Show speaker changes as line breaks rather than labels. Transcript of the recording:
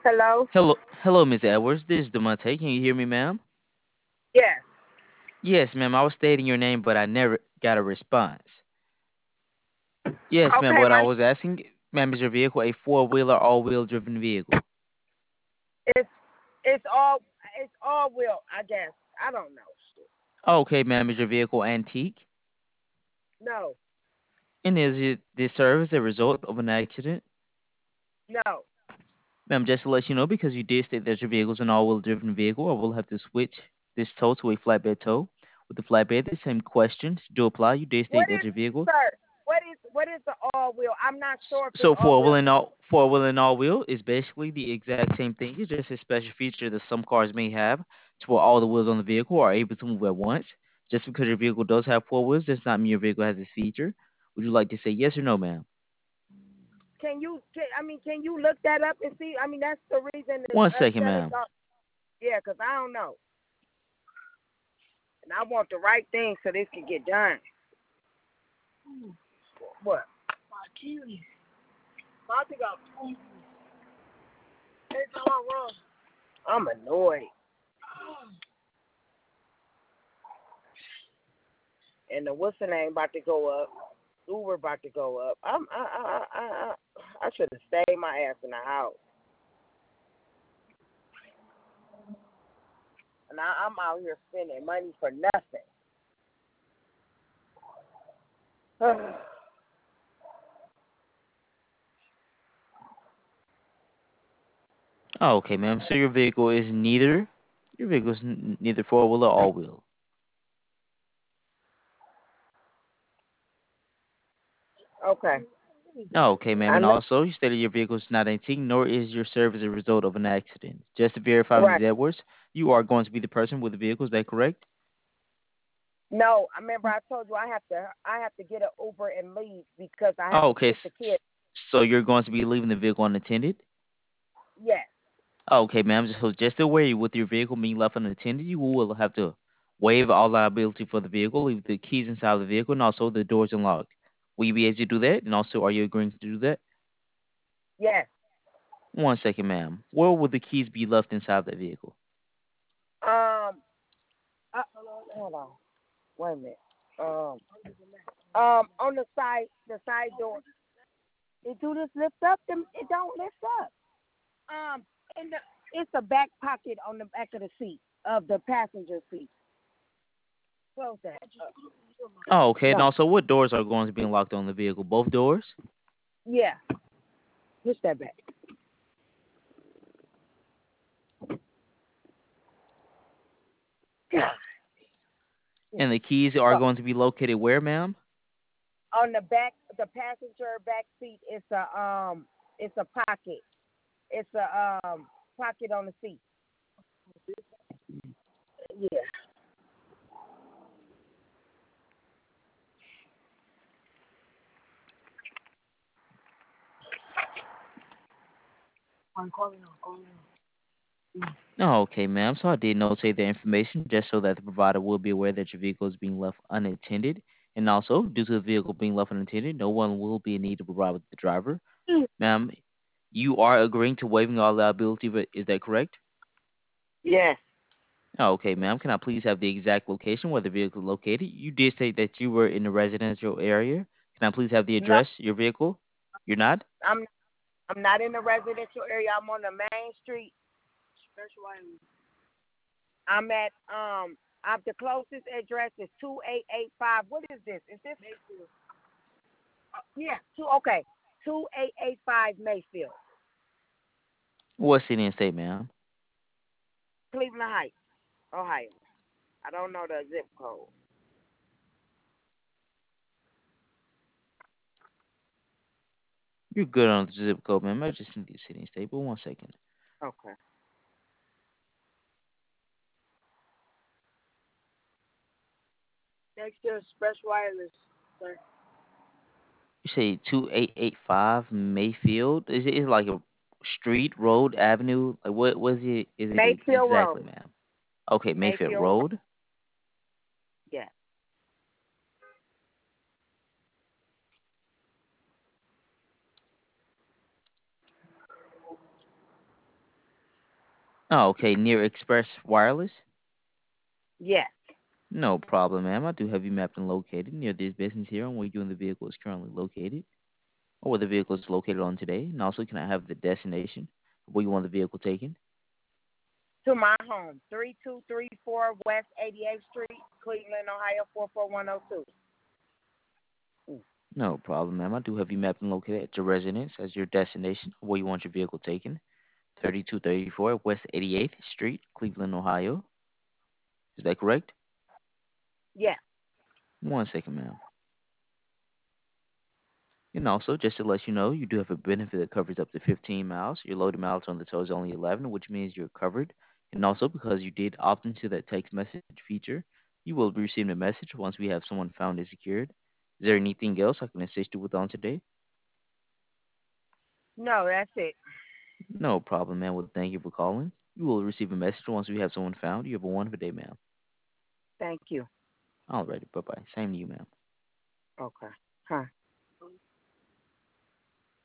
Hello?
Hello, Miss Edwards. This is Demonte. Can you hear me, ma'am?
Yes.
Yes, ma'am. I was stating your name, but I never got a response. Yes, ma'am.
Okay,
What I was asking, ma'am, is your vehicle a four-wheeler, all-wheel driven vehicle?
it's it's all it's all will, I guess. I don't know. Shit.
Okay, ma'am. Is your vehicle antique?
No.
And is it this serve as a result of an accident?
No.
Ma'am, just to let you know, because you did state that your vehicle is an all-wheel driven vehicle, I will have to switch this tow to a flatbed tow. With the flatbed, the same questions do apply. You did state
What
that
is
your vehicle.
sir? What is the all will? I'm not sure if it's
So
all will.
four wheel and all wheel is basically the exact same thing. It's just a special feature that some cars may have, to where all the wheels on the vehicle are able to move at once. Just because your vehicle does have four wheels does not mean your vehicle has this feature. Would you like to say yes or no, ma'am?
Can you look that up and see? I mean, that's the reason that
One
us
second,
selling
ma'am.
cars. Yeah, 'cause I don't know, and I want the right thing so this can get done. What? My kiwi. I think I'm wrong. I'm annoyed, and the what's the name about to go up? Uber about to go up. I should have stayed my ass in the house. And I'm out here spending money for nothing.
Oh, okay, ma'am. So your vehicle is neither. Your vehicle is neither four wheel or all wheel.
Okay.
Oh, okay, ma'am.
I
And
know.
also, you stated your vehicle is not antique, nor is your service a result of an accident. Just to verify,
Right.
Ms. Edwards, you are going to be the person with the vehicle. Is that correct?
No, I remember I told you I have to get an Uber and leave because I have
Oh,
to
okay.
get the kid.
So you're going to be leaving the vehicle unattended?
Yes.
Oh, okay, ma'am. So just aware with your vehicle being left unattended, you will have to waive all liability for the vehicle, leave the keys inside the vehicle, and also the doors unlocked. Will you be able to do that? And also, are you agreeing to do that?
Yes.
One second, ma'am. Where will the keys be left inside the vehicle?
Um. Hold on. Wait a minute. Um. On the side door. It do this lift up? It don't lift up. Um. In the it's a back pocket on the back of the seat of the passenger seat. Close that.
Oh, okay. And
No.
also, what doors are going to be unlocked on the vehicle? Both doors?
Yeah. Push that back.
And the keys are
So
going to be located where, ma'am?
on the passenger back seat, it's a pocket. It's a pocket on the seat. Yeah. I'm calling. I'm calling.
Oh, okay, ma'am. So I did notate the information just so that the provider will be aware that your vehicle is being left unattended. And also, due to the vehicle being left unattended, no one will be in need to provide with the driver. Ma'am, you are agreeing to waiving all liability, but is that correct?
Yes.
Oh, okay, ma'am. Can I please have the exact location where the vehicle is located? You did state that you were in the residential area. Can I please have the
No,
address, your vehicle? You're not?
I'm I'm not in the residential area. I'm on the main street. I'm at the closest address is 2885. What is this? Is this Mayfield? Yeah, okay. 2885 Mayfield,
What city and state, ma'am?
Cleveland Heights, Ohio. I don't know the zip code.
You're good on the zip code, ma'am. I just need the city and state, but one second.
Okay. Next to Express Wireless, sir.
You say 2885 Mayfield? Is it like a street, road, avenue? Like what was it? Is it
Mayfield
exactly,
Road.
ma'am? Okay, Mayfield
Mayfield Road.
Road.
Yeah.
Oh, okay, near Express Wireless?
Yes.
No problem, ma'am. I do have you mapped and located near this business here on where you and the vehicle is currently located, or where the vehicle is located on today. And also, can I have the destination of where you want the vehicle taken?
To my home, 3234 West 88th Street, Cleveland, Ohio 44102.
No problem, ma'am. I do have you mapped and located at your residence as your destination of where you want your vehicle taken. 3234 West 88th Street, Cleveland, Ohio. Is that correct?
Yes.
One second, ma'am. And also, just to let you know, you do have a benefit that covers up to 15 miles. Your loaded miles on the tow is only 11, which means you're covered. And also, because you did opt into that text message feature, you will be receiving a message once we have someone found and secured. Is there anything else I can assist you with on today?
No, that's it.
No problem, ma'am. Well, thank you for calling. You will receive a message once we have someone found. You have a wonderful day, ma'am.
Thank you.
Alrighty, bye bye. Same to you, ma'am.
Okay.